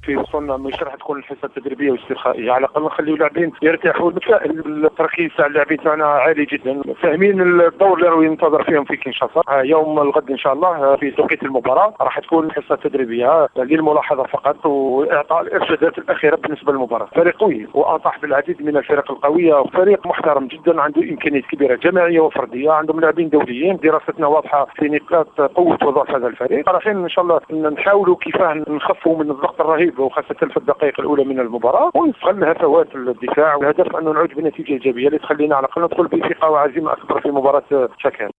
في وصلنا مش راح تكون الحصه التدريبيه واسترخائيه، على الاقل نخليو اللاعبين يرتاحوا. التركيز تاع اللاعبين تاعنا عالي جدا، فاهمين الدور اللي راهو ينتظر فيهم في كينشاسا. يوم الغد ان شاء الله في توقيت المباراه راح تكون حصه تدريبيه للملاحظه فقط واعطاء الارشادات الاخيره بالنسبه للمباراه. فريق قوي واطاح بالعديد من الفرق القويه، فريق محترم جدا عنده امكانيات كبيره جماعيه وفرديه، عندهم لاعبين دوليين. دراستنا واضحه في نقاط قوه وضعف هذا الفريق. رايحين ان شاء الله نحاولوا كيفاه نخفوا من الضغط الرهيب وخاصه في الدقائق الاولى من المباراه، ونستغل هفوات الدفاع، والهدف انه نعود بنتيجه ايجابيه اللي تخلينا على الاقل ندخل بثقه وعزيمه اكبر في مباراه شكل.